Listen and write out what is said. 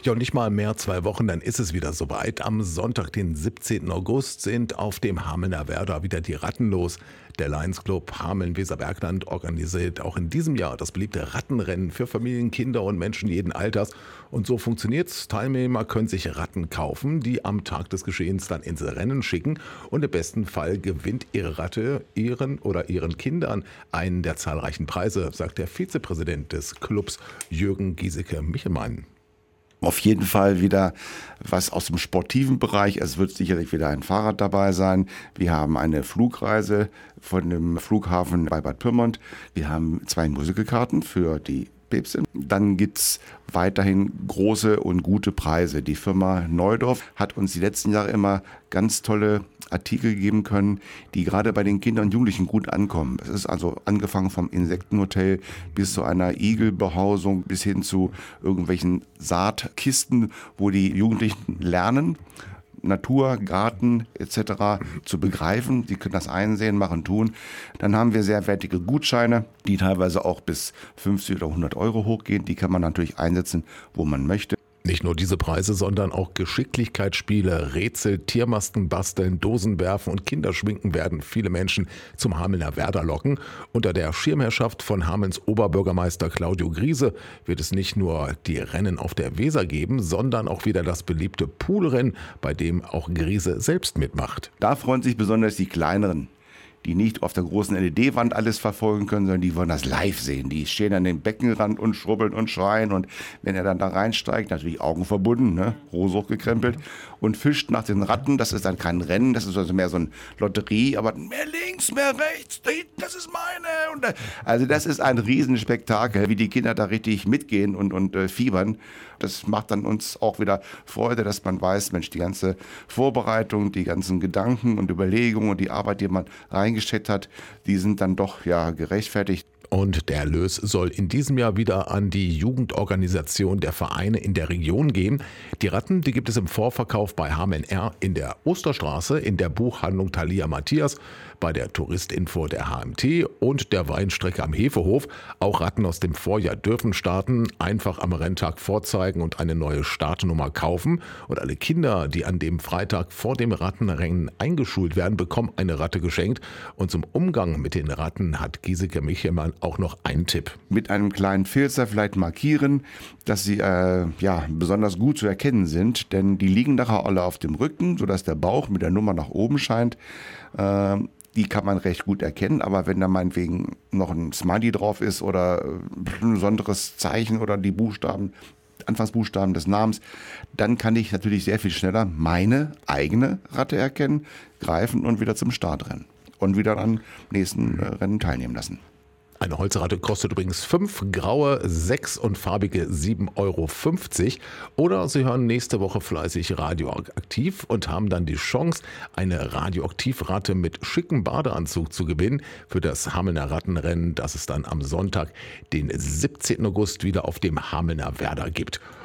Ja, und nicht mal mehr 2 Wochen, dann ist es wieder soweit. Am Sonntag, den 17. August, sind auf dem Hamelner Werder wieder die Ratten los. Der Lions Club Hameln-Weserbergland organisiert auch in diesem Jahr das beliebte Rattenrennen für Familien, Kinder und Menschen jeden Alters. Und so funktioniert's. Teilnehmer können sich Ratten kaufen, die am Tag des Geschehens dann ins Rennen schicken. Und im besten Fall gewinnt ihre Ratte ihren oder ihren Kindern einen der zahlreichen Preise, sagt der Vizepräsident des Clubs Jürgen Giesecke-Michelmann. Auf jeden Fall wieder was aus dem sportiven Bereich. Es wird sicherlich wieder ein Fahrrad dabei sein. Wir haben eine Flugreise von dem Flughafen bei Bad Pyrmont. Wir haben 2 Musicalkarten für die Päpstin. Dann gibt's weiterhin große und gute Preise. Die Firma Neudorf hat uns die letzten Jahre immer ganz tolle Artikel geben können, die gerade bei den Kindern und Jugendlichen gut ankommen. Es ist also angefangen vom Insektenhotel bis zu einer Igelbehausung bis hin zu irgendwelchen Saatkisten, wo die Jugendlichen lernen, Natur, Garten etc. zu begreifen. Die können das einsehen, machen, tun. Dann haben wir sehr wertige Gutscheine, die teilweise auch bis 50 oder 100 Euro hochgehen. Die kann man natürlich einsetzen, wo man möchte. Nicht nur diese Preise, sondern auch Geschicklichkeitsspiele, Rätsel, Tiermasken basteln, Dosen werfen und Kinderschminken werden viele Menschen zum Hamelner Werder locken. Unter der Schirmherrschaft von Hamelns Oberbürgermeister Claudio Griese wird es nicht nur die Rennen auf der Weser geben, sondern auch wieder das beliebte Poolrennen, bei dem auch Griese selbst mitmacht. Da freuen sich besonders die Kleineren, die nicht auf der großen LED-Wand alles verfolgen können, sondern die wollen das live sehen. Die stehen an dem Beckenrand und schrubbeln und schreien. Und wenn er dann da reinsteigt, natürlich Augen verbunden, ne? Hose hochgekrempelt und fischt nach den Ratten. Das ist dann kein Rennen, das ist also mehr so eine Lotterie. Aber mehr links, mehr rechts, da hinten, das ist meine. Und also das ist ein Riesenspektakel, wie die Kinder da richtig mitgehen und fiebern. Das macht dann uns auch wieder Freude, dass man weiß, Mensch, die ganze Vorbereitung, die ganzen Gedanken und Überlegungen und die Arbeit, die man reingesteckt hat, die sind dann doch ja gerechtfertigt. Und der Erlös soll in diesem Jahr wieder an die Jugendorganisation der Vereine in der Region gehen. Die Ratten, die gibt es im Vorverkauf bei Hameln-R in der Osterstraße, in der Buchhandlung Thalia Matthias, bei der Touristinfo der HMT und der Weinstrecke am Hefehof. Auch Ratten aus dem Vorjahr dürfen starten, einfach am Renntag vorzeigen und eine neue Startnummer kaufen. Und alle Kinder, die an dem Freitag vor dem Rattenrennen eingeschult werden, bekommen eine Ratte geschenkt. Und zum Umgang mit den Ratten hat Giesecke-Michelmann auch noch einen Tipp. Mit einem kleinen Filzer vielleicht markieren, dass sie besonders gut zu erkennen sind, denn die liegen nachher alle auf dem Rücken, sodass der Bauch mit der Nummer nach oben scheint. Die kann man recht gut erkennen, aber wenn da meinetwegen noch ein Smiley drauf ist oder ein besonderes Zeichen oder die Buchstaben, Anfangsbuchstaben des Namens, dann kann ich natürlich sehr viel schneller meine eigene Ratte erkennen, greifen und wieder zum Start rennen und wieder am nächsten Rennen teilnehmen lassen. Eine Holzratte kostet übrigens 5, graue 6 und farbige 7,50 Euro. Oder Sie hören nächste Woche fleißig Radioaktiv und haben dann die Chance, eine Radioaktivratte mit schickem Badeanzug zu gewinnen für das Hamelner Rattenrennen, das es dann am Sonntag, den 17. August, wieder auf dem Hamelner Werder gibt.